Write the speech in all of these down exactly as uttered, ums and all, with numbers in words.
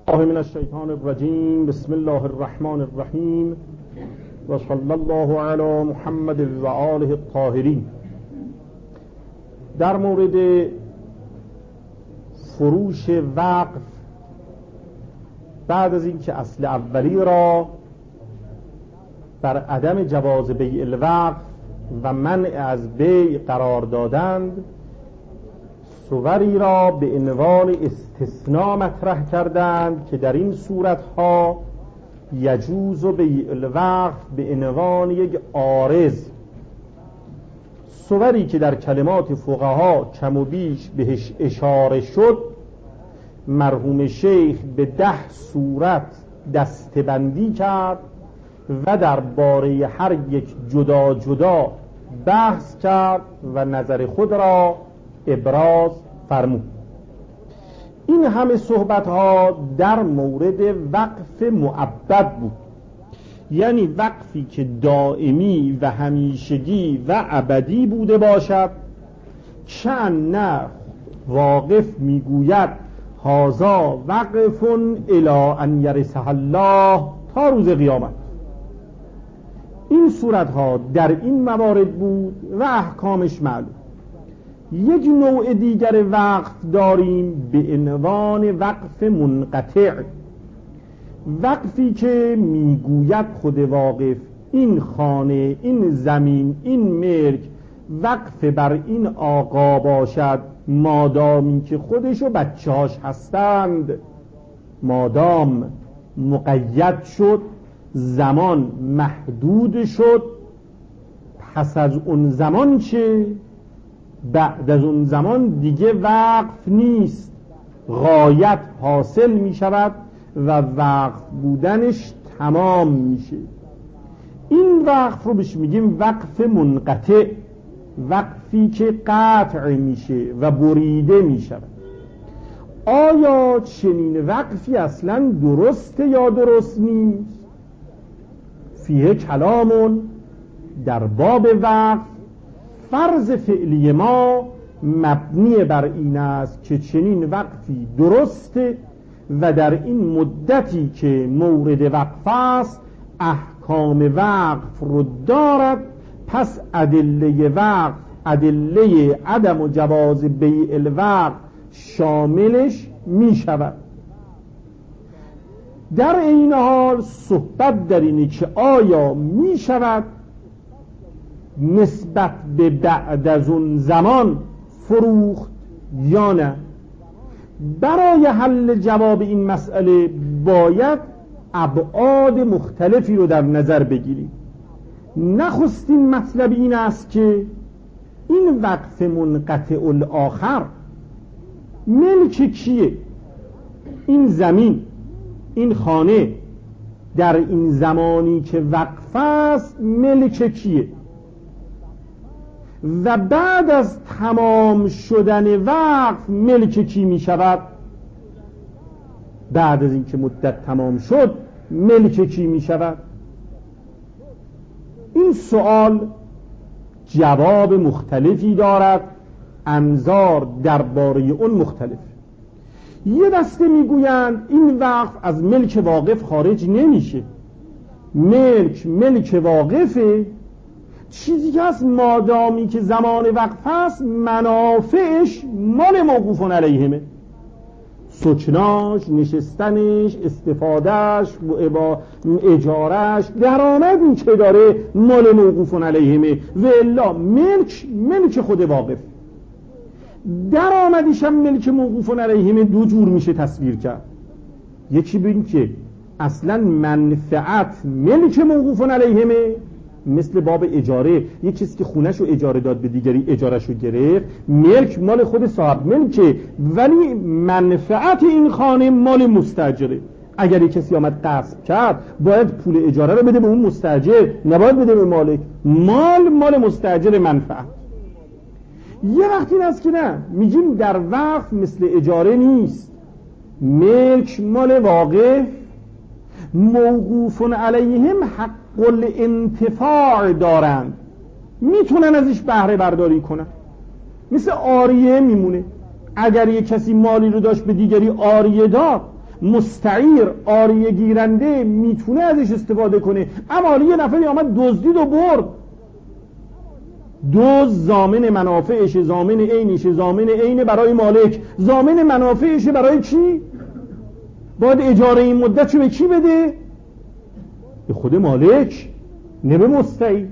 الله من الشیطان الرجیم. بسم الله الرحمن الرحیم و صلی الله علی محمد و آله الطاهرین. در مورد فروش وقف بعد از اینکه اصل اولی را بر عدم جواز بیع الوقف و منع از بیع قرار دادند، صوری را به عنوان استثناء مطرح کردند که در این صورتها یجوز بیع الوقف به عنوان یک عارض، صوری که در کلمات فقها کم و بیش بهش اشاره شد. مرحوم شیخ به ده صورت دسته‌بندی کرد و در باره هر یک جدا جدا بحث کرد و نظر خود را ابراز فرمود. این همه صحبت ها در مورد وقف مؤبد بود، یعنی وقفی که دائمی و همیشگی و ابدی بوده باشد. چند نه واقف میگوید هذا وقف الی ان یرثه الله، تا روز قیامت. این صورت ها در این موارد بود و احکامش معلوم. یک نوع دیگر وقف داریم به عنوان وقف منقطع، وقفی که میگوید خود واقف این خانه، این زمین، این ملک وقف بر این آقا باشد مادامی که خودش و بچه‌هاش هستند. مادام مقید شد، زمان محدود شد، پس از اون زمان چه؟ بعد از اون زمان دیگه وقف نیست، غایت حاصل می شود و وقف بودنش تمام میشه. این وقف رو بهش میگیم وقف منقطع، وقفی که قطع میشه و بریده میشود. آیا چنین وقفی اصلا درسته یا درست نیست؟ فیه کلامون در باب وقف. فرض فعلی ما مبنی بر این است که چنین وقفی درسته و در این مدتی که مورد وقف است احکام وقف رو دارد. پس ادله وقف، ادله عدم و جواز بیع الوقف شاملش می شود. در این حال صحبت در اینه که آیا می شود نسبت به بعد از اون زمان فروخت یا نه؟ برای حل جواب این مسئله باید ابعاد مختلفی رو در نظر بگیریم. نخستین مطلب این است که این وقف منقطع الاخر ملک کیه؟ این زمین، این خانه در این زمانی که وقف است ملک کیه؟ و بعد از تمام شدن وقف ملک کی می شود؟ بعد از اینکه مدت تمام شد ملک کی می شود؟ این سوال جواب مختلفی دارد، انظار درباره اون مختلف. یه دسته میگویند این وقف از ملک واقف خارج نمیشه، ملک ملک واقفه، چیزی که از مادامی که زمان وقف هست منافعش مال موقوفون علیهمه، سکناش، نشستنش، استفادهش، اجارش، درآمدی که داره مال موقوفون علیهمه. و الا ملک ملک خود واقف، درآمدیش هم ملک موقوفون علیهمه. دو جور میشه تصویر کرد. یکی بین که اصلا منفعت ملک موقوفون علیهمه، مثل باب اجاره، یک کسی که خونش رو اجاره داد به دیگری اجارش رو گرفت، ملک مال خود صاحب ملکه، ولی منفعت این خانه مال مستاجره. اگر یک کسی آمد غصب کرد باید پول اجاره رو بده به اون مستاجر، نباید بده به مالک. مال مال مستاجر، منفعت. یه وقتی این است که نه، میگیم در وقف مثل اجاره نیست، ملک مال واقف، موقوفون علیهم حق الانتفاع دارند، میتونن ازش بهره برداری کنن. مثل عاریه میمونه. اگر یک کسی مالی رو داشت به دیگری عاریه داد، مستعیر عاریه گیرنده میتونه ازش استفاده کنه، اما یه نفری آمد دزدید و برد. دزد ضامن منافعش، ضامن عینش، ضامن عین برای مالک، ضامن منافعش برای کی؟ باید اجاره این مدت رو به کی بده؟ به خود مالک، نه به مستعیر.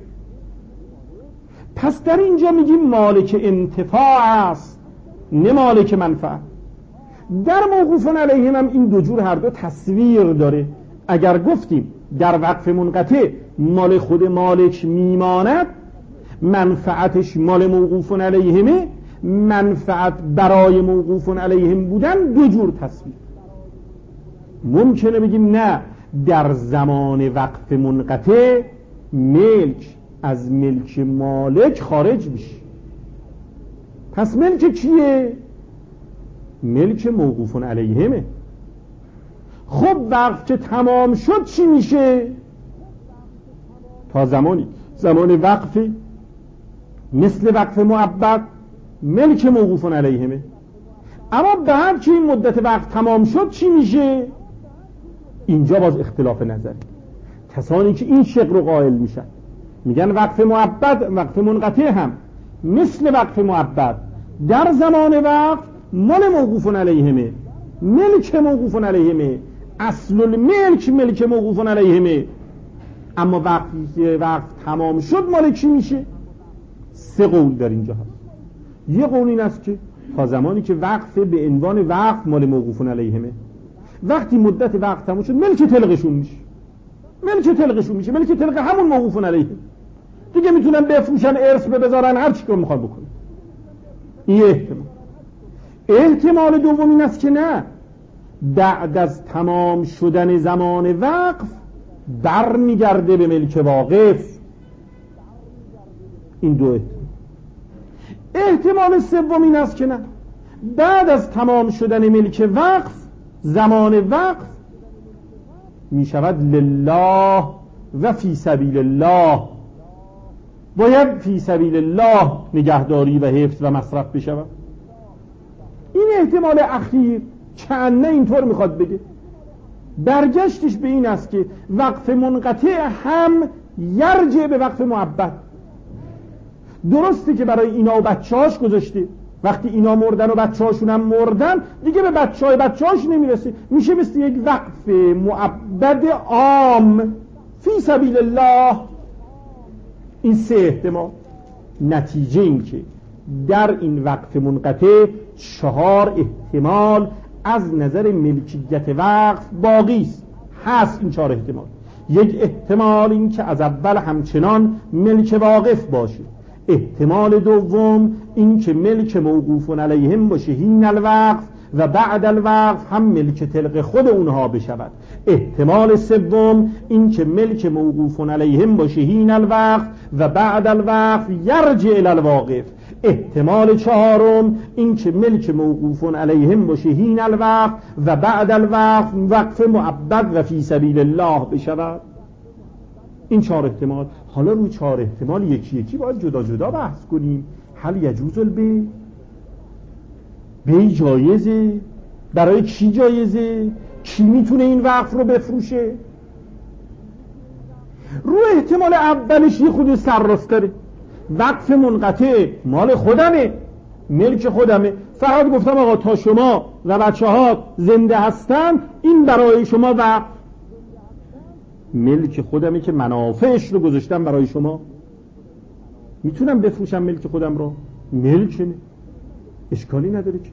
پس در اینجا میگیم مالک انتفاع است، نه مالک منفعت. در موقوفون علیهم هم این دو جور هر دو تصویر داره. اگر گفتیم در وقف منقطع مال خود مالک میماند، منفعتش مال موقوفون علیهمه، منفعت برای موقوفون علیهم بودن دو جور تصویر. ممکنه بگیم نه، در زمان وقف منقطع ملک از ملک مالک خارج میشه. پس ملک کیه؟ ملک موقوفون علیهمه. خب وقف که تمام شد چی میشه؟ تا زمانی زمان وقفی مثل وقف معبد ملک موقوفون علیهمه. اما بعد که این مدت وقف تمام شد چی میشه؟ اینجا باز اختلاف نظر. کسانی که این شق رو قائل میشن میگن وقف معبد وقف منقطع هم مثل وقف معبد در زمان وقف مال موقوفون علیهمه، ملک موقوفون علیهمه، اصل الملک ملک موقوفون علیهمه. اما وقتی وقف تمام شد مال کی میشه؟ سه قول در اینجا هست. یه قول این است که تا زمانی که وقف به عنوان وقف مال موقوفون علیهمه، وقتی مدت وقف تمام شد ملک تلقشون میشه، ملک تلقشون میشه، ملک تلق همون موقوفون علیه دیگه، میتونن بفروشن، ارث بذارن، هر چی که میخواد بکنن. این احتمال. احتمال دوم این است که نه، بعد از تمام شدن زمان وقف بر میگرده به ملک واقف. این دو احتمال. احتمال سوم این است که نه، بعد از تمام شدن ملک وقف زمان وقف می شود لله و فی سبیل الله، باید فی سبیل الله نگهداری و حفظ و مصرف بشود. این احتمال اخیر چند اینطور میخواد بگه. برگشتش به این است که وقف منقطع هم یرجع به وقف معبد. درسته که برای اینا و بچه هاش گذاشته، وقتی اینا مردن و بچه هاشون هم مردن دیگه به بچه های بچه هاش نمیرسه، میشه مثل یک وقف معبد عام فی سبیل الله. این سه احتمال. نتیجه این که در این وقف منقطع چهار احتمال از نظر ملکیت وقف باقی است. هست این چهار احتمال. یک احتمال این که از اول همچنان ملک واقف باشه، احتمال دوم این که ملک موقوفون علیهم باشه حین الوقف و بعد الوقف هم ملک تلق خود اونها بشود، احتمال سوم این که ملک موقوفون علیهم باشه حین الوقف و بعد الوقف یرجع الی الواقف، احتمال چهارم این که ملک موقوفون علیهم باشه حین الوقف و بعد الوقف وقف معبد و فی سبیل الله بشود. این چهار احتمال. حالا روی چهار احتمال یکی یکی باید جدا جدا بحث کنیم. هل یجوز البیع؟ بیع جایزه؟ برای کی جایزه؟ کی میتونه این وقف رو بفروشه؟ روی احتمال اولش یه خود سرراستره. وقف منقطع مال خودمه، ملک خودمه، فقط گفتم آقا تا شما و بچه ها زنده هستن این برای شما وقف. ملک خودمه که منافعش رو گذاشتم برای شما، میتونم بفروشم ملک خودم رو، ملکمه، اشکالی نداره که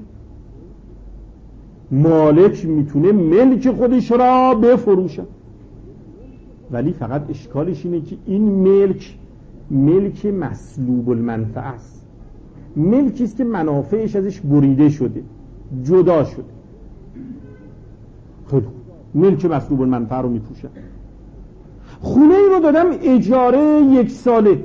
مالک میتونه ملک خودش را بفروشه. ولی فقط اشکالش اینه که این ملک ملک مسلوب المنفعه است، ملکی است که منافعش ازش بریده شده، جدا شده. خب ملک مسلوب المنفعه رو میفروشن. خونه ای رو دادم اجاره یک ساله،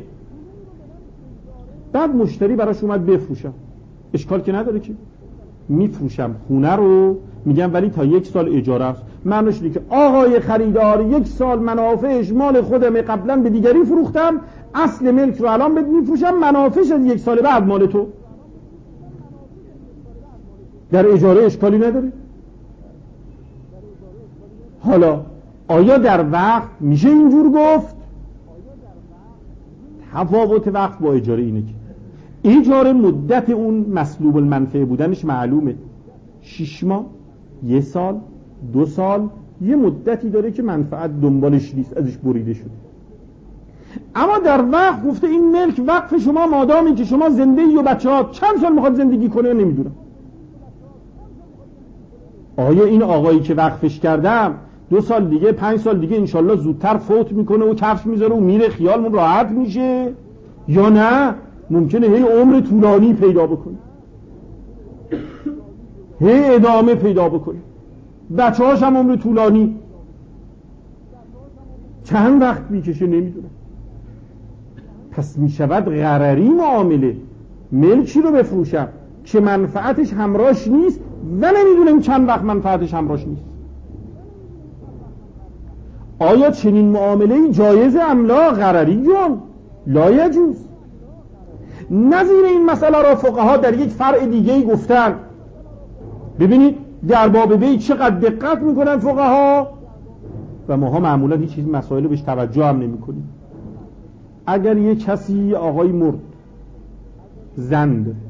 بعد مشتری براش اومد بفروشم، اشکال که نداره که میفروشم خونه رو، میگم ولی تا یک سال اجاره است. معنیش اینه که آقای خریدار یک سال منافعش مال خودمه، قبلا به دیگری فروختم، اصل ملک رو الان بهت میفروشم، منافعش از یک سال بعد مال تو. در اجاره اشکالی نداره. حالا آیا در وقت میشه اینجور گفت؟ تفاوت وقت با اجاره اینه که اجاره مدت اون مسلوب المنفعه بودنش معلومه، شش ماه، یه سال، دو سال، یه مدتی داره که منفعت دنبالش نیست، ازش بریده شده. اما در وقت گفته این ملک وقف شما مادامی که شما زنده ای و بچه ها چند سال میخواد زندگی کنه نمیدونم. آیا این آقایی که وقفش کردم دو سال دیگه پنج سال دیگه انشالله زودتر فوت میکنه و کفش میذاره و میره خیالمون راحت میشه، یا نه ممکنه هی عمر طولانی پیدا بکنه، هی ادامه پیدا بکنه، بچه هاش هم عمر طولانی، چند وقت میکشه نمیدونم. پس میشود غرری معامله. ملکی رو بفروشم که منفعتش همراهش نیست و نمیدونم چند وقت منفعتش همراهش نیست. آیا چنین معامله جایز ام لا؟ غرری جون لا یجوز. نظیر این مسئله را فقها در یک فرع دیگه گفتن. ببینید در باب بی چقدر دقت میکنن فقها و ماها معمولا هیچ چیز مسائل بهش توجه هم نمی کنیم. اگر یه کسی آقای مرد، زن داره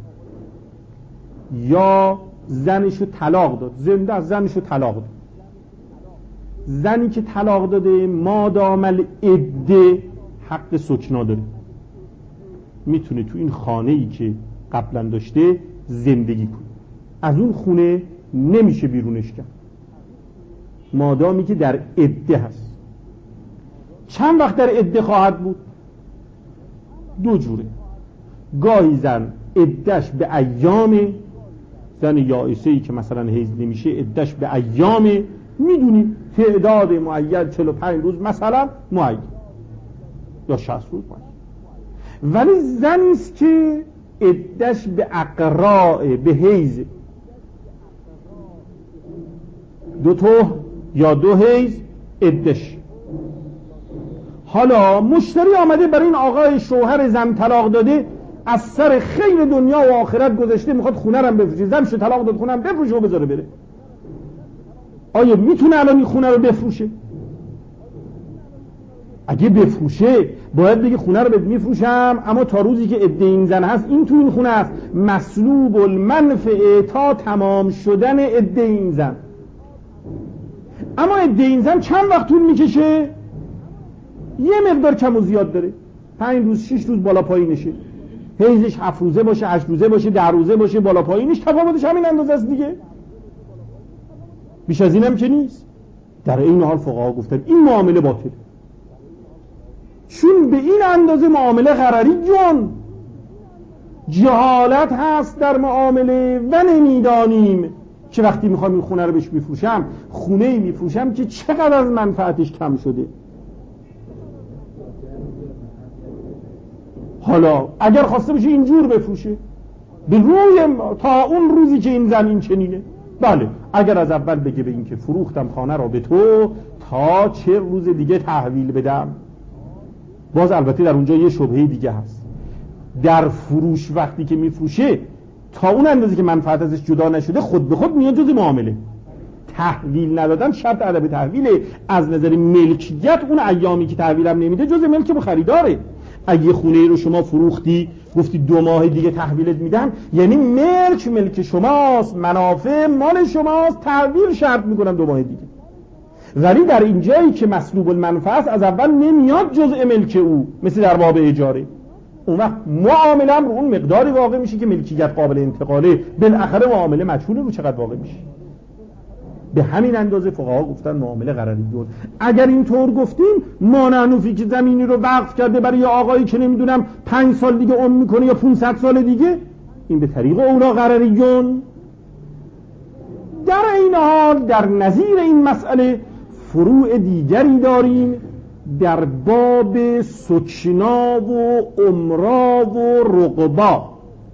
یا زنشو طلاق داد، زنده از زنشو طلاق داد، زنی که طلاق داده مادام العده حق سکنا داره، میتونه تو این خانه‌ای که قبلا داشته زندگی کنه، از اون خونه نمیشه بیرونش کرد مادامی که در عده هست. چند وقت در عده خواهد بود؟ دو جوره. گاهی زن عدهش به ایام، زن یائسه‌ای که مثلا حیض نمیشه عدهش به ایام، میدونی تعداد معین چهل و پنج روز مثلا معین یا شصت روز معین. ولی زنیست که عدهش به اقراء، به حیض، دو طهر یا دو حیض عدهش. حالا مشتری آمده برای این آقای شوهر زن طلاق داده از سر خیر دنیا و آخرت گذشته، میخواد خونه رم بفروشه، زنشو طلاق داد خونه رم بفروشه و بذاره بره. آیا میتونه الان این خونه رو بفروشه؟ اگه بفروشه باید بگه خونه رو بهت میفروشم، اما تا روزی که عده این زن هست این تو این خونه هست، مسلوب المنفعه تا تمام شدن عده این زن. اما عده این زن چند وقت طول میکشه؟ یه مقدار کم و زیاد داره، پنج روز، شش روز بالا پایینشه، حیضش هفت روزه باشه، هشت روزه باشه، ده روزه باشه، بالا پایینش تفاوتش همین اندازه است دیگه، بیش از اینم که نیست. در این حال فقها گفتن این معامله باطل، چون به این اندازه معامله غرری جون جهالت هست در معامله و نمیدانیم که وقتی میخوام این خونه رو بهش میفروشم، خونه ای میفروشم که چقدر از منفعتش کم شده. حالا اگر خواسته باشه اینجور بفروشه به روی تا اون روزی که این زمین چنینه، بله. اگر از اول بگه به این که فروختم خانه را به تو تا چه روز دیگه تحویل بدم، باز البته در اونجا یه شبهه دیگه هست. در فروش وقتی که میفروشه تا اون اندازه که منفعت ازش جدا نشده خود به خود میاد جز معامله. تحویل ندادن شرط عدم تحویل از نظر ملکیت، اون ایامی که تحویلم نمیده جز ملک خریداره. اگه خونه رو شما فروختی گفتی دو ماه دیگه تحویلت میدم، یعنی ملک ملک شماست، منافع مال شماست، تحویل شرط میکنم دو ماه دیگه. ولی در این جایی که مسلوب المنفعه است از اول نمیاد جزء ملک او، مثل در باب اجاره. اون وقت معامله هم رو اون مقداری واقع میشه که ملکیت قابل انتقاله، بالاخره معامله مجهوله رو چقدر واقع میشه. به همین اندازه فقها گفتن معامله غرریون. اگر اینطور گفتیم مانعنوفی که زمینی رو وقف کرده برای یه آقایی که نمیدونم پنج سال دیگه عمر میکنه یا پونصد سال دیگه، این به طریق اولا غرریون. در این حال در نظیر این مسئله فروع دیگری داریم در باب سکنا و امرا و رقبا.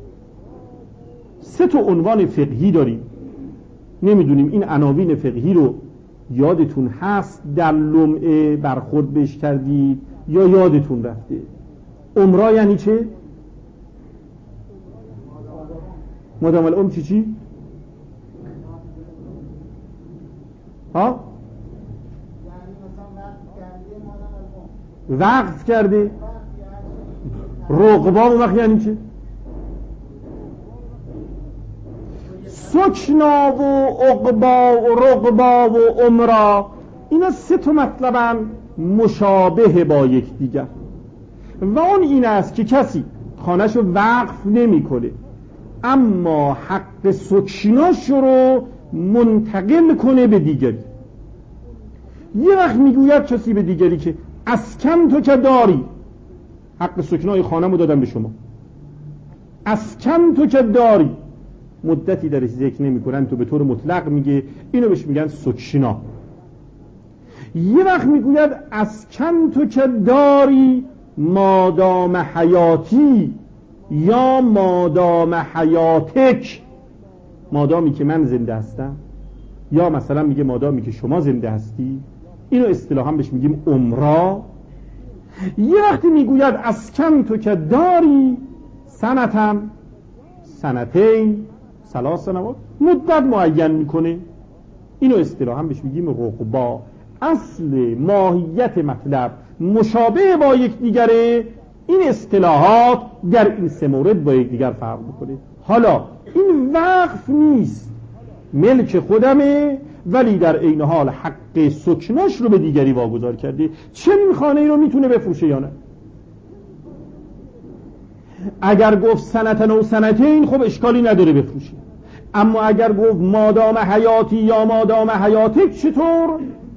سه تا عنوان فقهی داریم، نمیدونیم این عناوین فقهی رو یادتون هست در لمعه برخورد بهش کردید یا یادتون رفته. امرا یعنی چه؟ مادام العمر چی چی؟ ها؟ وقف کرده. رقبا اون وقت یعنی چه؟ سکنا و عقبا و رقبا و عمرا، اینا سه تا مطلبن مشابه با یکدیگر و اون این است که کسی خانه‌شو وقف نمی‌کنه اما حق سکناش رو منتقل کنه به دیگری. یه وقت میگوید کسی به دیگری که اسکن تو که داری، حق سکنای خانه‌مو دادم به شما، اسکن تو که داری، مدتی درش ذکر نمی‌کنن تو به طور مطلق میگه، اینو بهش میگن سکنا. یه وقت میگوید اسکن تو که داری مادام حیاتی یا مادام حیاتک، مادامی که من زنده هستم، یا مثلا میگه مادامی که شما زنده هستی. اینو اصطلاحاً بهش میگیم عمرا. یه وقتی میگوید اسکن تو که داری سنتم سنتین ثلاث سنوات، مدت معین میکنه. اینو اصطلاحاً بهش میگیم رقبا. اصل ماهیت مطلب مشابه با یکدیگره. این اصطلاحات در این سه مورد با یکدیگر فرق میکنه. حالا این وقف نیست، ملک خودمه، ولی در عین حال حق سکناش رو به دیگری واگذار کرده. چنین خانه ای رو میتونه بفروشه یا نه؟ اگر گفت سنتن و سنتین خب اشکالی نداره بفروشه، اما اگر گفت مادام حیاتی یا مادام حیاتک چطور؟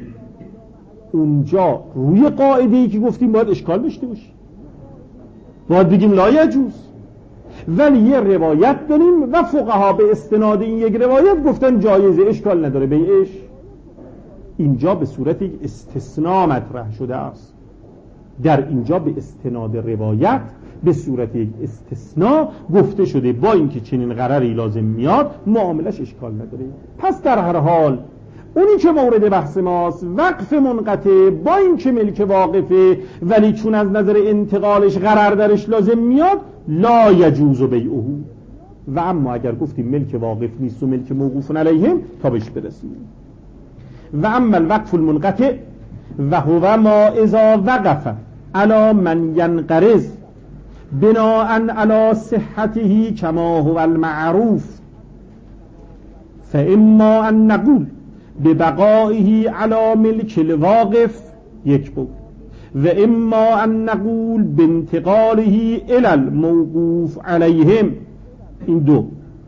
اونجا روی قاعده ای که گفتیم باید اشکال داشته باشه، باید بگیم لا یجوز. ولی یه روایت داریم و فقها به استناد این یک روایت گفتن جایزه، اشکال نداره بیعش. اینجا به صورت یک استثناء مطرح شده است. در اینجا به استناد روایت به صورت یک استثناء گفته شده با اینکه چنین قراری لازم میاد معاملش اشکال نداره. پس در هر حال اونی که مورد بحث ماست وقف منقطع با اینکه ملک واقفه، ولی چون از نظر انتقالش قرار درش لازم میاد لا یجوز بیعه. و اما اگر گفتیم ملک واقف نیست و ملک موقوف علیهم تا بهش برسیم. و اما الوقف المنقطع و هو ما اذا وقف علی من ینقرض بناء علی صحته کما هو المعروف، فاما ان نقول ببقائه علی ملک الواقف یک بود، و اما ان نقول بانتقاله الی الموقوف علیهم، این دو.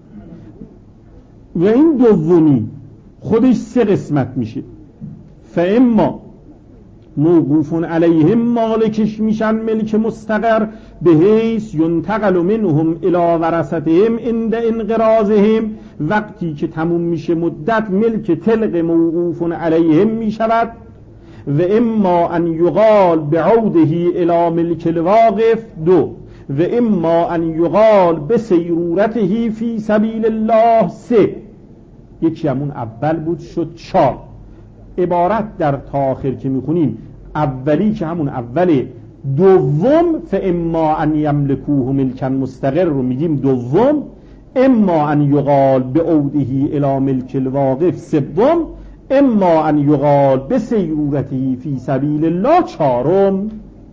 و این دومی خودش سه قسمت میشه. فاما موقوف علیهم مالکش میشن ملک مستقر به حیث ینتقل منهم الی ورثتهم عند انقراضهم، وقتی که تموم میشه مدت ملک طلق موقوف علیهم میشود. و اما ان یقال بعوده الی ملک الواقف دو، و اما ان یقال بسیرورته فی سبیل الله سه. یکی همون اول بود شد چهار. عبارت در تاخر که میخونیم اولی که همون اوله، دوم فاما ان یملکوه ملکا مستقر رو میگیم دوم، اما ان یقال بعوده الی ملک الواقف سوم، اما ان یقال بسیرورته فی سبیل الله چهارم.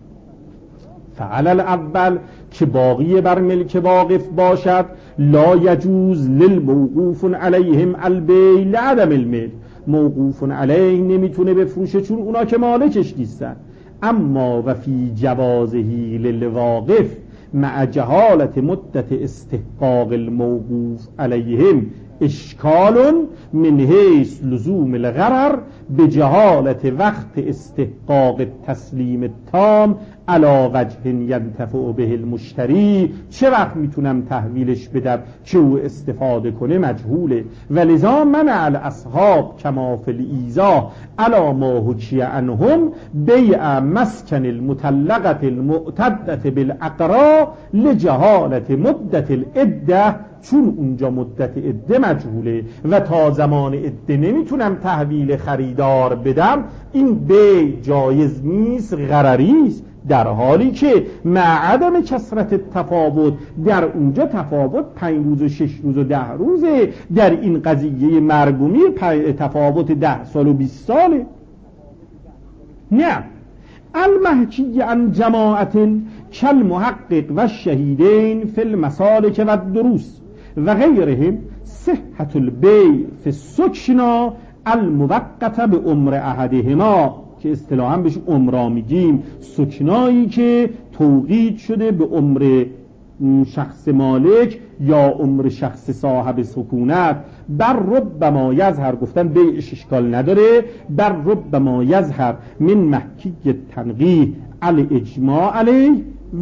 فعل الاول که باقی بر ملک واقف باشد لا یجوز للموقوف علیهم البیع لعدم الملک، موقوف علیه نمیتونه بفروشه چون اونا که مالکش نیستن. اما و فی جوازه للواقف مع جهالت مدت استحقاق الموقوف علیهم اشکال من حیث لزوم الغرر به جهالت وقت استحقاق تسلیم تام علا وجه ینتفع به المشتری. چه وقت میتونم تحویلش بدم که او استفاده کنه مجهوله. ولذا منع الاصحاب کما فی الایضاح علا ما حکی عنهم بیع مسکن المطلقه المعتده بالعقراء لجهالت مدت العده، چون اونجا مدت عده مجهوله و تا زمان عده نمیتونم تحویل خریدار بدم، این بیع جایز نیست، غرری است. در حالی که مع عدم کثرت تفاوت، در اونجا تفاوت پنج روز و شش روز و ده روزه، در این قضیه مرگ و میر تفاوت ده سال و بیست ساله. نه، المحکی عن جماعت کالمحقق و الشهیدین فی المسالک و الدروس و غیرهم صحت البیع فی السکنا الموقت به عمر احدهما، که اصطلاحاً بهش عمرا میگیم، سکنایی که توقیت شده به عمر شخص مالک یا عمر شخص صاحب سکونت. بر ربما یظهر، گفتن بیعش اشکال نداره، بر ربما یظهر من محکی تنقیح الاجماع علیه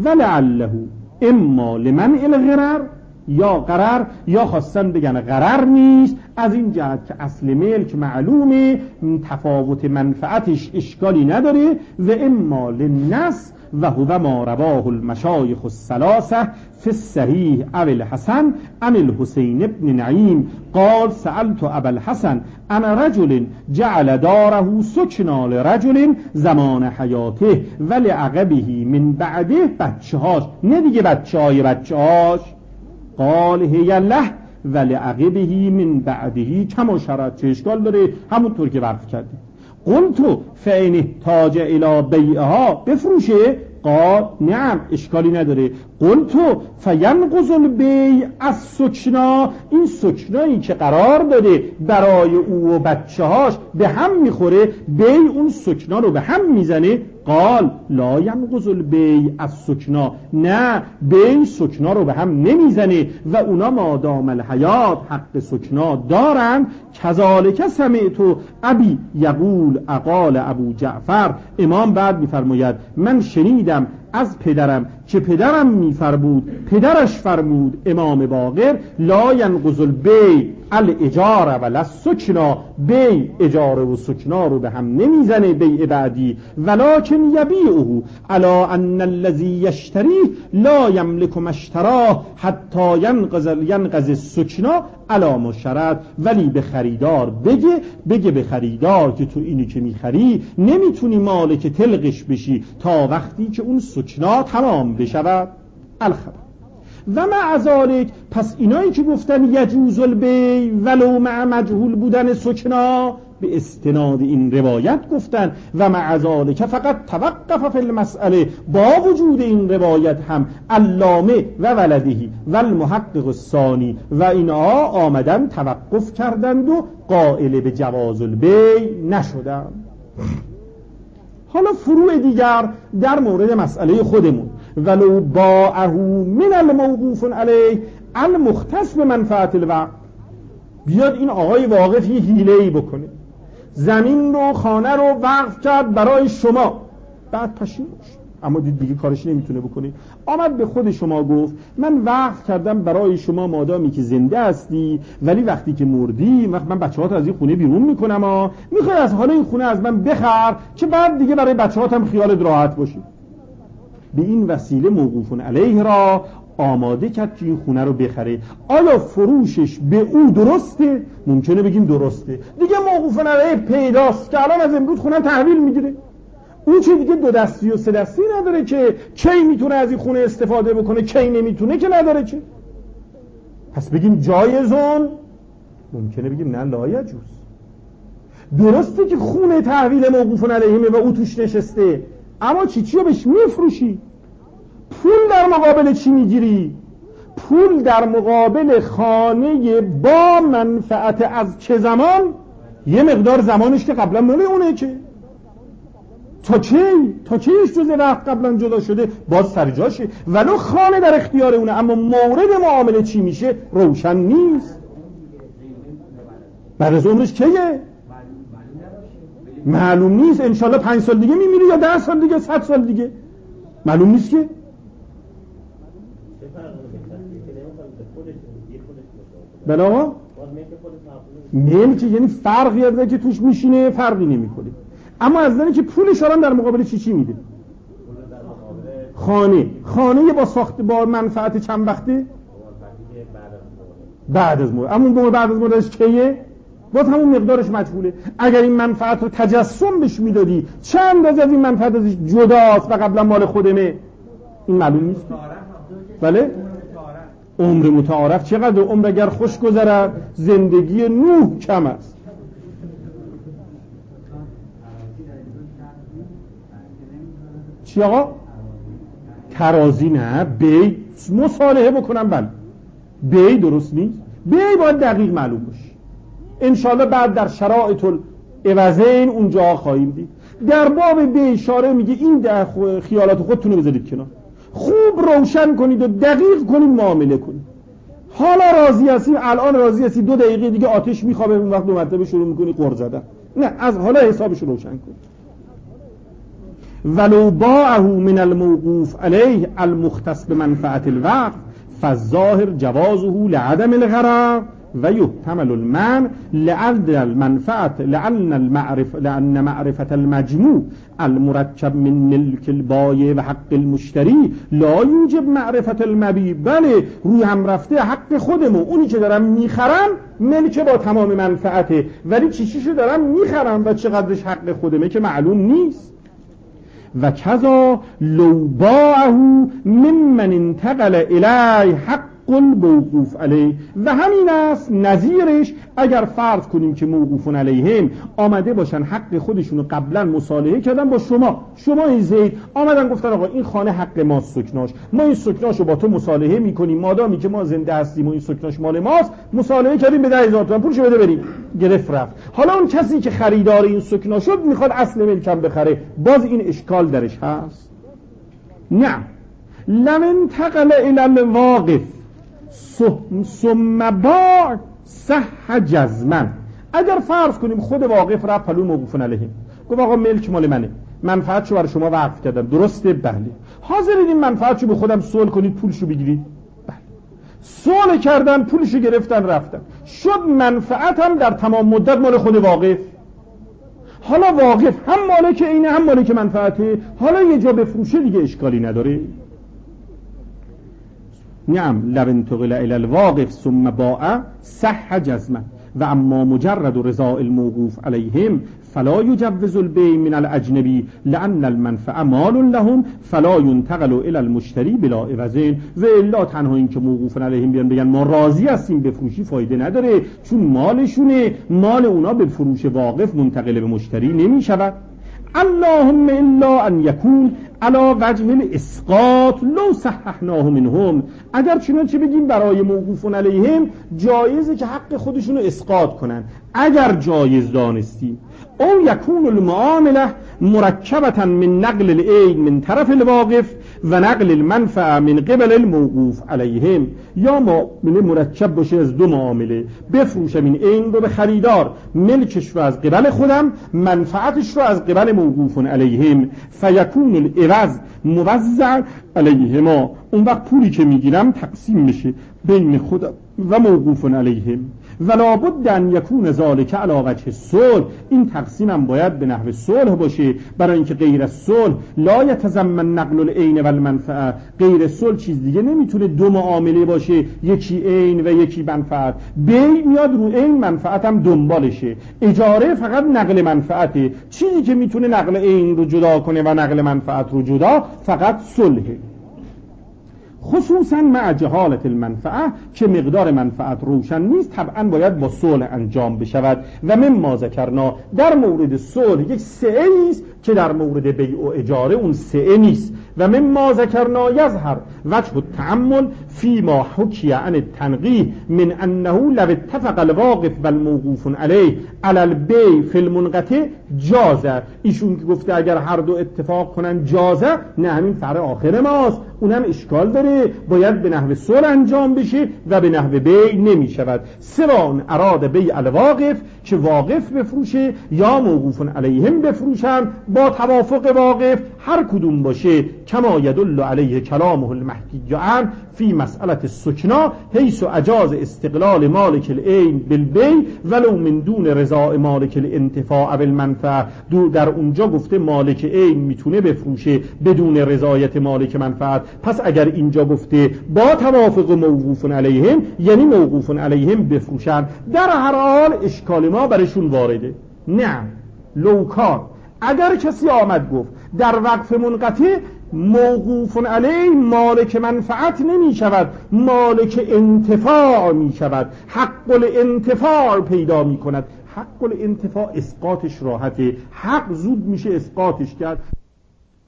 ولعله اما لمنع الغرر، یا غرر، یا خواستن بگن غرر نیست از این جهت که اصل ملک معلومه، تفاوت منفعتش اشکالی نداره، و اما للنص و هو ما رواه المشایخ الثلاثه فی الصحیح او الحسن عن الحسین ابن نعیم قال سألت ابا الحسن عن رجل جعل داره سکنا لرجل زمان حیاته ولعقبه من بعده بچه‌هاش، نه دیگه بچه‌های بچه‌هاش، قال هی له ولعقبه من بعده کما شرط، چه اشکال داره همونطور که وقف کردی. قلت فإن احتاج الی بیعها، بفروشه، قال نعم اشکالی نداره. قلت فینقض البیع از سکنا، این سکنایی که قرار داده برای او و بچه‌هاش به هم میخوره، بیع اون سکنا رو به هم میزنه. قال لا ینقض البیع از سکنا، نه بیع سکنا رو به هم نمیزنه و اونا مادام الحیات حق سکنا دارن. کذالک سمعت ابی یقول اقال ابو جعفر، امام بعد میفرماید من شنیدم از پدرم که پدرم میفرمود، پدرش فرمود امام باقر، لا ینقض البیع الاجاره ولا السکنا، بیع اجاره و سکنا رو به هم نمیزنه بیع بعدی، ولکن یبیعه علی ان الذی یشتری لا یملک مشتراه حتی ینقض ینقض السکنا علی ما شرط، ولی به خریدار بگه بگه به خریدار که تو اینی که میخری نمیتونی مالک تلقش بشی تا وقتی که اون سکنا تمام بشود. الخبر و مع ذالک، پس اینایی که گفتن یجوز البیع ولو مع مجهول بودن سکنا، به استناد این روایت گفتن و مع ذالک فقط توقف فی المسئله، با وجود این روایت هم علامه و ولدهی و المحقق الثانی و اینها آمدن توقف کردند و قائل به جواز البیع نشدند. حالا فروع دیگر در مورد مسئله خودمون، ولو باعه من الموقوف علیه المختص به منفعت الوقت، بیاد این آقای واقف یه حیله‌ای بکنه، زمین رو خانه رو وقف کرد برای شما، بعد پشیمون شد اما دید دیگه کارش نمیتونه بکنه، آمد به خود شما گفت من وقف کردم برای شما مادامی که زنده هستی، ولی وقتی که مردی وقت من بچه‌هات از این خونه بیرون میکنم ها، میخوای از حال این خونه از من بخر که بعد دیگه برای بچه‌هاتم خیالت راحت باشه. به این وسیله موقوف علیه را آماده کرد که این خونه رو بخره. آیا فروشش به او درسته؟ ممکنه بگیم درسته، دیگه موقوف علیه پیداست که الان از امروز خونه تحویل میگیره، اون چه دیگه دو دستی و سه دستی نداره که کی میتونه از این خونه استفاده بکنه کی نمیتونه که نداره که، پس بگیم جایزون؟ ممکنه بگیم نه لا یجوز. درسته که خونه تحویل موقوف علیه و او توش نشسته، اما چی چی رو بهش میفروشی؟ پول در مقابل چی میگیری؟ پول در مقابل خانه با منفعت از چه زمان؟ یه مقدار زمانش که قبلا مال اونه، که تا کی؟ تا کیش جز وقت قبلا جدا شده باز سر جاشه، ولو خانه در اختیار اونه، اما مورد معامله چی میشه روشن نیست. بعد از عمرش کیه؟ معلوم نیست، انشالله پنج سال دیگه میمیره یا ده سال دیگه، صد سال دیگه، معلوم نیست که. بلا ملک یعنی فرقی داره که توش میشینه، فرقی نمیکنه، اما از داره که پولش الان در مقابل چی چی میده؟ خانه خانه با ساخت با منفعت چند وقته؟ بعد از مرد. اما بعد از مردش کیه؟ باز همون مقدارش مجهوله. اگر این منفعت رو تجسم بهش میدادی چند از این منفعت ازش جداست و قبلا مال خودمه، این معلوم نیست. بله؟ عمر متعارف چقدر؟ عمر اگر خوش گذرد زندگی نوح کم است. چی آقا؟ ترازی نه، بی مصالحه بکنم. بله بی درست نیست، بی باید دقیق معلوم باشه. انشالله بعد در شرایط العوضین اونجا خواهیم دید. در باب بی اشاره میگه این خیالات خودتون رو بذارید کنار، خوب روشن کنید و دقیق کنید معامله کنید. حالا راضی هستیم، الان راضی هستی، دو دقیقه دیگه آتش میخوابه، اون وقت دو مرتبه شروع میکنی قر زدن. نه، از حالا حسابش روشن کن. ولو باعه من الموقوف علیه المختص بمنفعت الوقف فالظاهر جوازه لعدم الغرر و یحتمل المنع لأن المنفعت لأن المعرف لأن معرفة المجموع المرکب من ملک البایع و حق المشتری لا یوجب معرفت المبیع. بله روی هم رفته حق خودمون، اونی که دارم میخرم ملک با تمام منفعته، ولی چیشیشو دارم میخرم و چقدرش حق خودمه که معلوم نیست. و کذا لو باعه ممن انتقل الیه حق الموقوف علیه. و همین است نظیرش اگر فرض کنیم که موقوفون علیهم آمده باشن حق خودشونو قبلا مصالحه کردن با شما، شما این زید آمدن گفتن آقا این خانه حق ماست سکناش، ما این سکناشو با تو مصالحه میکنیم، مادامی که ما زنده هستیم و این سکناش مال ماست، مصالحه کردیم به ده هزار تومان پولشو بده بریم. گرفت رفت. حالا اون کسی که خریدار این سکنا شد میخواد اصل ملکم بخره، باز این اشکال درش هست. نه لم انتقل الی الواقف ثم باع صح جزما. اگر فرض کنیم خود واقف رفت پلو موقوفون علیهم گفت آقا ملک مال منه، منفعتشو برای شما وقف کردم، درسته؟ بله. حاضرید این منفعتشو به خودم صلح کنید، پولشو بگیرید؟ بله. صلح کردن، پولشو گرفتن، رفتن، شد منفعتم در تمام مدت مال خود واقف. حالا واقف هم مالک اینه هم مالک منفعته، حالا یه جا بفروشه دیگه اشکالی نداره. نعم لو انتقل الى الواقف ثم باع صح جزما. و اما مجرد رضا الموقوف علیهم فلا یجوز البیع من الاجنبی لان المنفعه مال لهم فلا ينتقل الى المشتری بلا عوض. و الا تنها این که موقوف علیهم بیان بگن ما راضی هستیم بفروشی فایده نداره، چون مالشونه، مال اونا به فروش واقف منتقل به مشتری نمی شود. اللهم الا ان یکون علا وجه الاسقاط لو صححناه منهم. اگر چنانچه بگیم برای موقوفون علیهم جایزه که حق خودشونو اسقاط کنن، اگر جایز دانستیم. او یکون المعامله مرکبتا من نقل العین من طرف الواقف و نقل المنفعه من قبل الموقوف علیهم. یا معامله مرکب باشه از دو معامله، بفروشم این عین رو به خریدار، ملکش رو از قبل خودم، منفعتش رو از قبل موقوفون علیهم، فیکون العوض موزع علیهما. اون وقت پولی که میگیرم تقسیم میشه بین خودم و موقوفون علیهم. ولا بد ان یکون ذلک علی وجه الصلح. این تقسیمم باید به نحو صلح باشه، برای اینکه غیر از صلح لا یتضمن نقل العین و المنفعه. غیر صلح چیز دیگه نمیتونه دو معامله باشه، یکی عین و یکی منفعت. بی میاد رو عین، منفعتم دنبالشه. اجاره فقط نقل منفعته. چیزی که میتونه نقل عین رو جدا کنه و نقل منفعت رو جدا فقط صلحه، خصوصا مع جهالت المنفعه که مقدار منفعت روشن نیست، طبعا باید با صلح انجام بشود. و مما ذکرنا در مورد صلح یک سعه است که در مورد بیع و اجاره اون سعه نیست. و مما ذکرنا یظهر وجه التأمل فيما حكي عن التنقیح من انه لو اتفق الواقف والموقوف علیه علی البیع فی المنقطع جازه. ایشون که گفته اگر هر دو اتفاق کنن جازه، نه همین فرع آخر ماست، اونم اشکال داره، باید به نحو صلح انجام بشه و به نحو بیع نمی شود. سواء اراد بیع الواقف که واقف بفروشه یا موقوف علیهم بفروشن با توافق واقف، هر کدوم باشه. کما یدل علیه کلامه المحکی عن فی مسئله السکنا حیث اجاز استقلال مالک العین بالبیع ولو من دون رضا مالک الانتفاع بالمنفعه. در اونجا گفته مالک عین میتونه بفروشه بدون رضایت مالک منفعت، پس اگر اینجا گفته با توافق موقوف علیهم یعنی موقوف علیهم بفروشن، در هر حال اشکال ما برشون وارده. نه لوکار اگر کسی آمد گفت در وقف منقطع موقوف علیه مالک منفعت نمی شود، مالک انتفاع می شود، حق الانتفاع پیدا می کند. حق الانتفاع اسقاطش راحته، حق زود میشه اسقاطش کرد.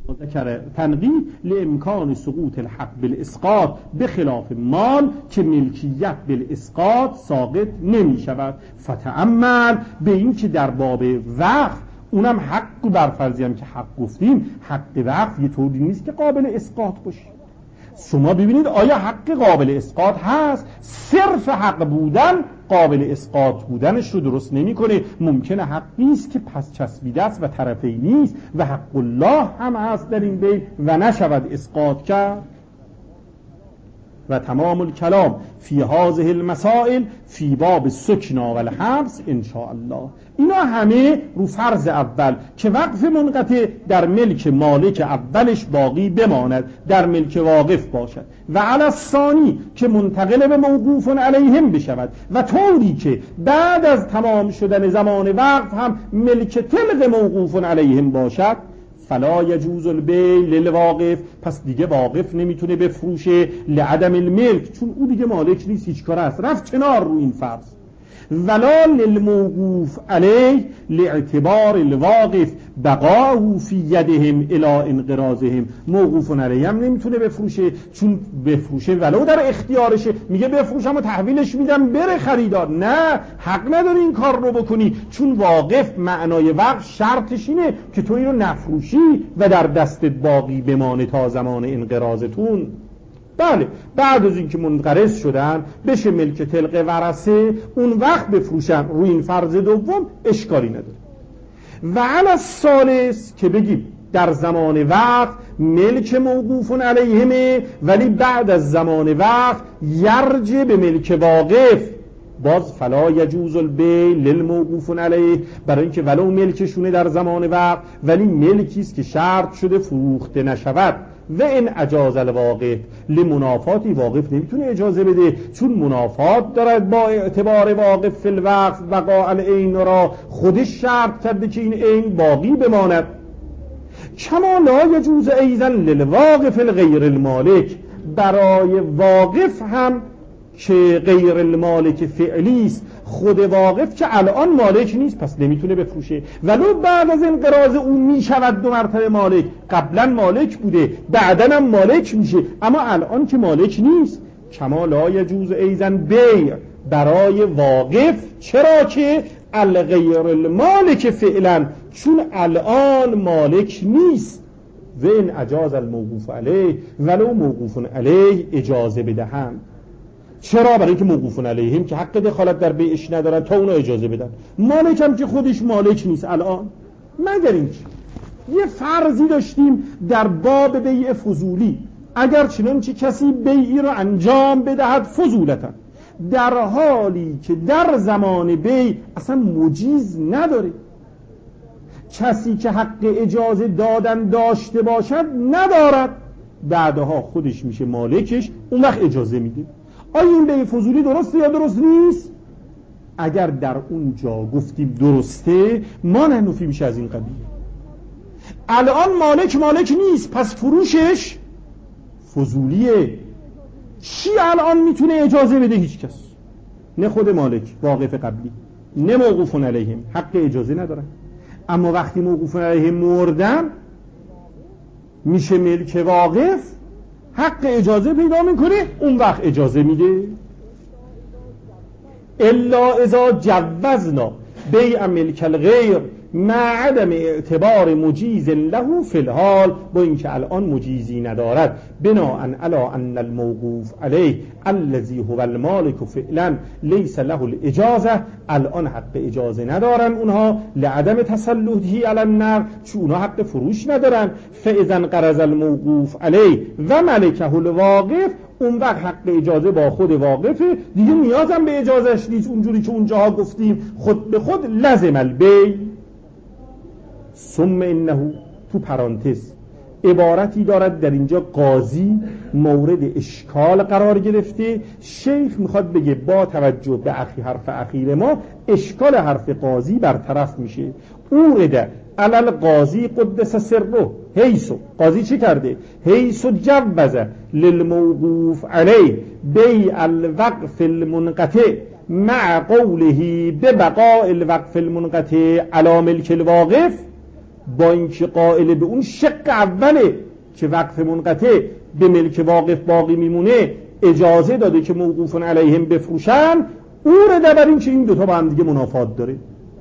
ذکر تنقی لامکان سقوط الحق بالاسقاط بخلاف مال که ملکیت بالاسقاط ساقط نمی شود. فتأمل به این که در باب وقف، اونم حق بر فرضی هم که حق گفتیم، حق وقف یه طوری نیست که قابل اسقاط باشه. شما ببینید آیا حق قابل اسقاط هست؟ صرف حق بودن قابل اسقاط بودنش رو درست نمی‌کنه. ممکنه حقی است که پس چسبیده است و طرفی نیست و حق الله هم هست در این بین و نشود اسقاط کرد. و تمام الکلام فی هذه المسائل فی باب السکنا و الحبس ان شاء الله. اینا همه رو فرض اول که وقف منقطع در ملک مالک اولش باقی بماند، در ملک واقف باشد، و علی الثانی که منتقل به موقوف علیهم بشود، و طوری که بعد از تمام شدن زمان وقف هم ملک طلق موقوف علیهم باشد. فلا یجوز البیع للواقف، پس دیگه واقف نمیتونه بفروشه لعدم الملک، چون او دیگه مالک نیست، هیچ کار است، رفت کنار رو این فرض. ولا للموقوف علیه لاعتبار الواقف بقاءه فی یدهم الی انقراضهم، موقوف علیه هم نمیتونه بفروشه، چون بفروشه ولو در اختیارشه، میگه بفروشم و تحویلش میدم بره خریدار، نه، حق نداری این کار رو بکنی، چون واقف معنای وقف شرطش اینه که تو اینو نفروشی و در دستت باقی بمانه تا زمان انقراضتون. بله، بعد از اینکه منقرض شدن بشه ملک طلق ورثه، اون وقت بفروشن، روی این فرض دوم اشکالی نداره. و علی الثالث که بگیم در زمان وقت ملک موقوف علیهمه، ولی بعد از زمان وقت یرجع به ملک واقف، باز فلا یجوز البیع للموقوف علیه، برای اینکه ولو ملکشونه در زمان وقت ولی ملکی است که شرط شده فروخته نشود. و این اجاز الواقف لمنافاتی، واقف نمیتونه اجازه بده چون منافات دارد با اعتبار واقف فی الوقف وقاع العین را، خودش شرط کرده که این عین باقی بماند. کما لا یجوز ایضا للواقف الغیر المالک، برای واقف هم که غیر المالک فعلی است، خود واقف که الان مالک نیست پس نمیتونه بفروشه، ولو بعد از انقراض اون میشود دو مرتبه مالک، قبلا مالک بوده بعدن هم مالک میشه، اما الان که مالک نیست. کما لا یجوز ایضا بیع، برای واقف، چرا که الغیر المالک فعلا، چون الان مالک نیست. و این اجاز الموقوف علیه، ولو موقوف علیه اجازه بدهند. چرا؟ برای اینکه موقوف علیهم که حق دخالت در بیعش ندارن تا اونا اجازه بدن، مالک هم که خودش مالک نیست الان. مگر اینکه یه فرضی داشتیم در باب بیع فضولی، اگر چنانچه کسی بیعی رو انجام بدهد فضولتا، در حالی که در زمان بیع اصلا مجیز نداره، کسی که حق اجازه دادن داشته باشد ندارد، بعدها خودش میشه مالکش، اون وقت اجازه میده. آیا این بیع فضولی درسته یا درست نیست؟ اگر در اون جا گفتیم درسته، ما ننفی میشه از این قبیل. الان مالک مالک نیست پس فروشش فضولیه. چی الان میتونه اجازه بده؟ هیچ کس، نه خود مالک واقف قبلی نه موقوف علیهم، حق اجازه ندارن. اما وقتی موقوف علیهم مردن میشه ملک واقف، حق اجازه پیدا میکنه، اون وقت اجازه میده. الا اذا جوزنا بیع ملک الغیر مع عدم اعتبار مجیز له فی الحال، با اینکه الان مجیزی ندارد، بناء علی ان الموقوف علیه الذی هو المالک فعلا لیس له الاجازه، الان حق اجازه ندارن اونها، لعدم تسلطه علی النقد، چون اونها حق فروش ندارن. فاذا انقرض الموقوف علیه و ملکه الواقف، اون وقت حق اجازه با خود واقفه، دیگه نیازم به اجازهش نیست، اونجوری که اونجاها گفتیم خود به خود لازم البیع. ثم انه، تو پرانتز عبارتی دارد در اینجا، قاضی مورد اشکال قرار گرفته. شیخ میخواد بگه با توجه به اخی حرف اخیر ما اشکال حرف قاضی برطرف میشه. اورده علل قاضی قدس سره، حیث قاضی چی کرده؟ حیث جوز للموقوف علیه بیع الوقف المنقطع مع قوله ببقاء الوقف المنقطع علی ملک الواقف، با اینکه قائل به اون شق اوله که وقف منقطع به ملک واقف باقی میمونه اجازه داده که موقوف علیهم بفروشن، او رده بر این که این دوتا با هم دیگه منافات داره.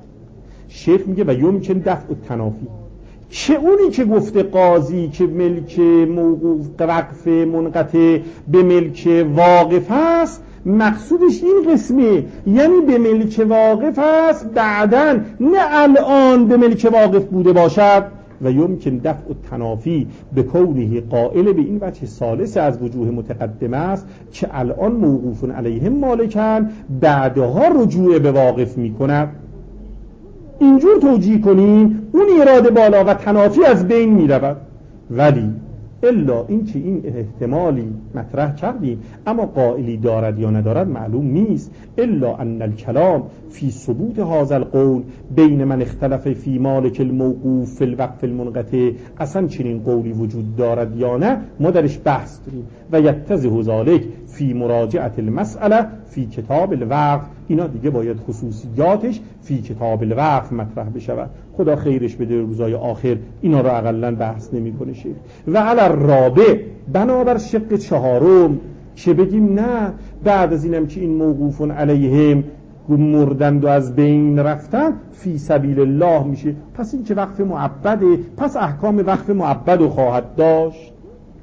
شیخ میگه و یمکن دفع التنافی، چه اونی که گفته قاضی که ملک موقوف وقف منقطع به ملک واقف هست، مقصودش این قسمه، یعنی به ملک واقف هست بعداً، نه الان به ملک واقف بوده باشد. و یمکن دفع التنافی به کونه قائل به این وجه ثالث از وجوه متقدمه است که الان موقوف علیهم مالکن، بعدها رجوع به واقف میکند. اینجور توجیه کنیم اون اراده بالا و تنافی از بین میرود. ولی الا این که این احتمالی مطرح کردیم اما قائلی دارد یا ندارد معلوم نیست. الا ان الکلام فی ثبوت هذا القول بین من اختلف فی مالک الموقوف فی الوقف المنقطع، اصلا چنین قولی وجود دارد یا نه ما درش بحث داریم. و یتضح ذلک فی مراجعه المسئله فی کتاب الوقف، اینا دیگه باید خصوصیاتش فی کتاب الوقف مطرح بشود. خدا خیرش بده روزای آخر اینا رو اقلن بحث نمی کنه شیخ. و علی الرابع، بنابر شق چهارم که بگیم نه بعد از اینم که این موقوف علیهم مردند و از بین رفتن فی سبیل الله میشه، پس این که وقف معبده، پس احکام وقف معبد رو خواهد داشت.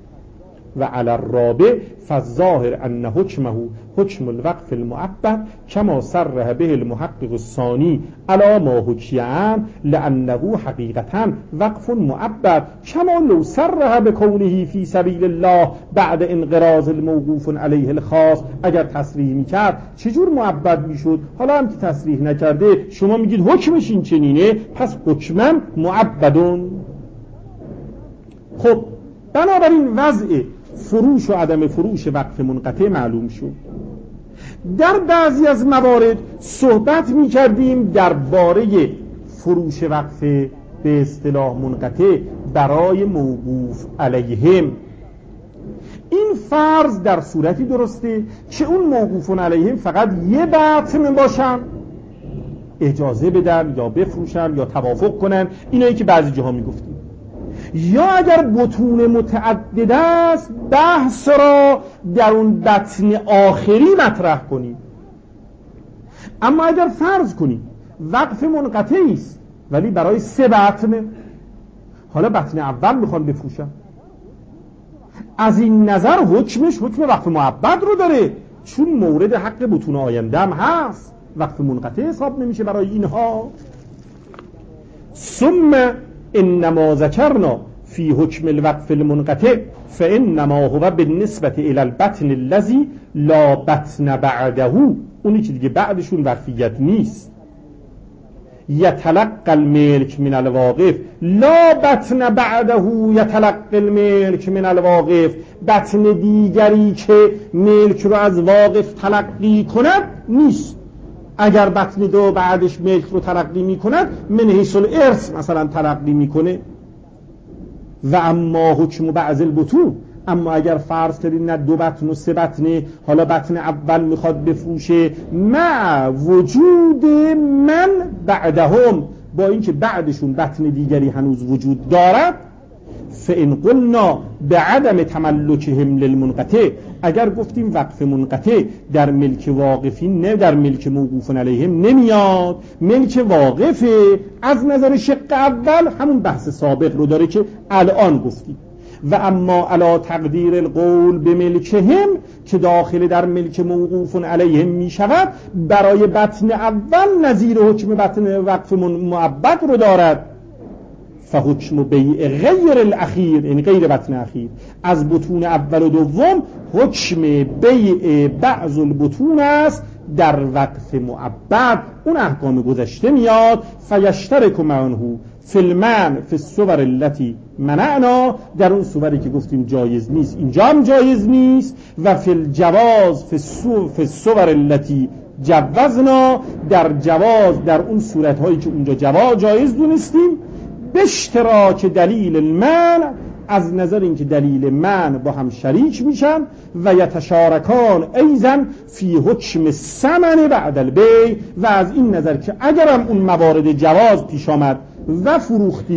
و علی الرابع فالظاهر ان حکمه حکم الوقف المعبد كما صرح به المحقق الثانی علی ما حکی عنه لانه حقیقتا وقف معبد كما لو صرح بکونه فی سبیل الله بعد انقراض الموقوف علیه الخاص. اگر تصریح میکرد چجور معبد میشد؟ حالا هم که تصریح نکرده شما میگید حکمش این چنینه، پس حکما معبدون. خب بنابراین وضع فروش و عدم فروش وقف منقطع معلوم شد. در بعضی از موارد صحبت می کردیم درباره فروش وقف به اصطلاح منقطع برای موقوف علیهم. این فرض در صورتی درسته که اون موقوفون علیهم فقط یه بطن باشن، اجازه بدن یا بفروشن یا توافق کنن، اینایی که بعضی جاها می گفتیم. یا اگر بطون متعدد است بحث را در اون بطن آخری مطرح کنیم. اما اگر فرض کنیم وقف منقطعی است ولی برای سه بطن، حالا بطن اول میخوان بفروشن، از این نظر حکمش حکم وقف معبد رو داره، چون مورد حق بطون آینده هم هست، وقف منقطع حساب نمیشه برای اینها. ثم انما ذکرنا فی حکم الوقف المنقطع فانما هو بالنسبه الى البطن الذي لا بطن بعده، اونی که دیگه بعدشون وقفیت نیست. یتلقى الملک من الواقف لا بطن بعده یتلقى الملک من الواقف، بطن دیگری که ملک رو از واقف تلقی کند نیست. اگر بطن دو بعدش ملک رو تلقی می کند من حیث الارث مثلا تلقی می کنه. و اما حکم بعض البطون، اما اگر فرض کردید نه دو بطن و سه بطنه، حالا بطن اول میخواد بفروشه مع وجود من بعدهم، با اینکه بعدشون بطن دیگری هنوز وجود دارد، فإن قلنا بعدم تملکهم للمنقطع، اگر گفتیم وقف منقطع در ملک واقفی نه در ملک موقوف علیهم نمیاد، ملک واقفه، از نظر شق اول همون بحث سابق رو داره که الان گفتیم. و اما علا تقدیر القول به ملکهم که داخل در ملک موقوف علیهم می شود، برای بطن اول نظیر حکم بطن وقف معبد رو دارد. فحکم بیع غیر الاخیر، یعنی غیر بطن اخیر، از بطون اول و دوم حکم بیع بعض البطون است در وقف معبد، اون احکام گذشته میاد. فیشترک معنه فی المنع فی الصور التي منعنا، در اون صوری که گفتیم جایز نیست اینجا هم جایز نیست. و فی الجواز فی الصور التي جوزنا، در جواز در اون صورت‌هایی که اونجا جواز جایز دونستیم. به اشتراک دلیل المنع، از نظر اینکه دلیل منع با هم شریک میشن. و یتشارکان ایضا فی حکم الثمن بعد البیع، و از این نظر که اگرم اون موارد جواز پیش آمد و فروختیم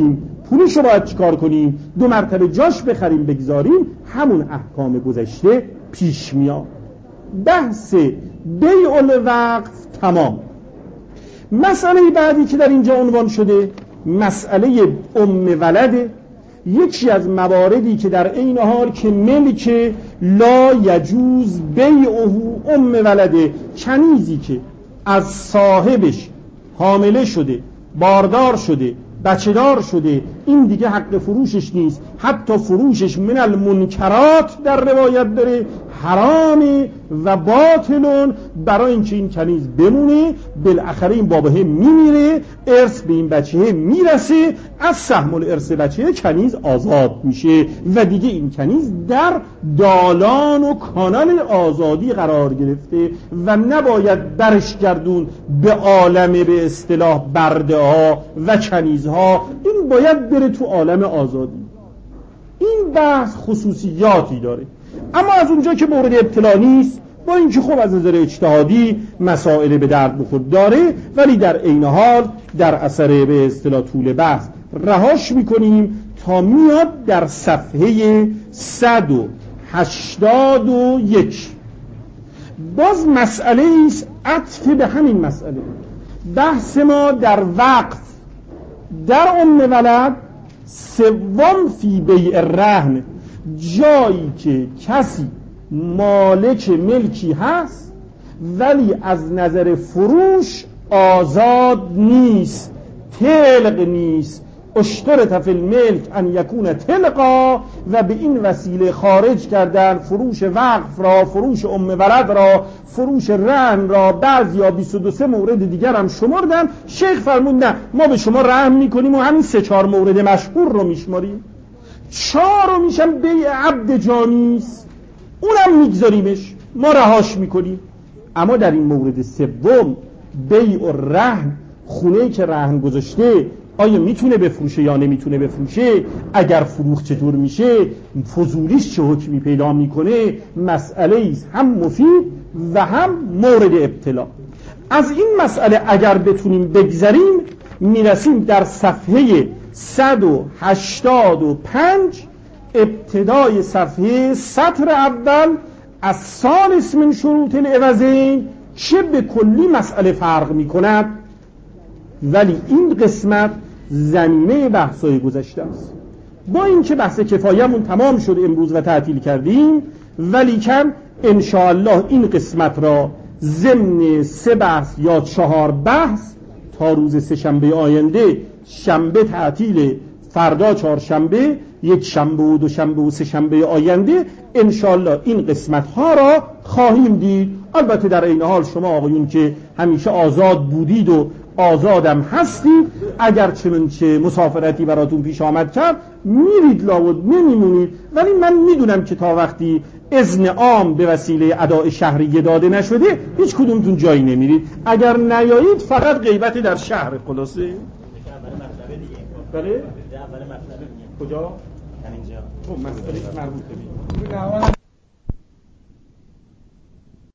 پولش رو باید چیکار کنیم؟ دو مرتبه جاش بخریم بگذاریم، همون احکام گذشته پیش میاد. بحث بیع الوقف تمام. مسئله بعدی که در اینجا عنوان شده مسئله ام ولده. یکی از مواردی که در این حال که ملک لا یجوز بیعه ام ولده، کنیزی که از صاحبش حامله شده، باردار شده، بچه دار شده، این دیگه حق فروشش نیست، حتی فروشش من المنکرات در روایت داره، حرامه و باطلون. برای اینکه این کنیز بمونه، بالاخره این بابه میمیره، ارث به این بچه میرسه، از سهم الارث بچه کنیز آزاد میشه و دیگه این کنیز در دالان و کانال آزادی قرار گرفته و نباید برش گردون به عالم به اصطلاح برده ها و کنیزها، این باید بره تو عالم آزادی. این بحث خصوصیاتی داره، اما از اونجا که مورد ابتلا نیست، با اینکه خب از نظر اجتهادی مسائل به درد بخور داره، ولی در عین حال در اثر به اصطلاح طول بحث رهاش میکنیم تا میاد در صفحه صد و هشتاد و یک. باز مسئله ایست عطف به همین مسئله. بحث ما در وقف در ام ولد سوم فی بیع الرهن، جایی که کسی مالک ملکی هست ولی از نظر فروش آزاد نیست، طلق نیست. اشترط فی الملک ان یکون طلقا، و به این وسیله خارج کردن فروش وقف را، فروش ام ولد را، فروش رهن را. بعضیا بیست و دو مورد دیگر هم شمردن. شیخ فرمود نه، ما به شما رحم میکنیم و همین سه چهار مورد مشهور رو میشماریم. چهار رو میشم بیع عبد جانیست، اونم میگذاریمش، ما رهاش میکنیم. اما در این مورد سوم بیع الرهن، خونه‌ای که رهن گذاشته آیا میتونه بفروشه یا نمیتونه بفروشه؟ اگر فروخت چطور میشه؟ فضولیش چه حکمی پیدا میکنه؟ مسئله ایست هم مفید و هم مورد ابتلا. از این مسئله اگر بتونیم بگذریم، میرسیم در صفحه صد و هشتاد و پنج، ابتدای صفحه سطر اول، از ثالث من شروط العوضین، چه به کلی مسئله فرق میکند. ولی این قسمت زمینه بحثای گذشته است. با اینکه بحث کفایمون تمام شد امروز و تعطیل کردیم، ولی کن انشاءالله این قسمت را ضمن سه بحث یا چهار بحث تا روز سه شنبه آینده، شنبه تعطیل، فردا چهارشنبه، یک شنبه و دو شنبه و سه شنبه آینده انشاءالله این قسمت ها را خواهیم دید. البته در این حال شما آقایون که همیشه آزاد بودید و آزادم هستید، اگر چنانچه مسافرتی براتون پیش آمد کرد میرید لابد نمیمونید، ولی من میدونم که تا وقتی اذن عام به وسیله اداء شهریه داده نشده هیچ کدومتون جایی نمیرید. اگر نیایید فقط غیبت در شهر. خلاصه بله؟ اول مطلب کجا؟ همینجا. خب مسئله مربوطه به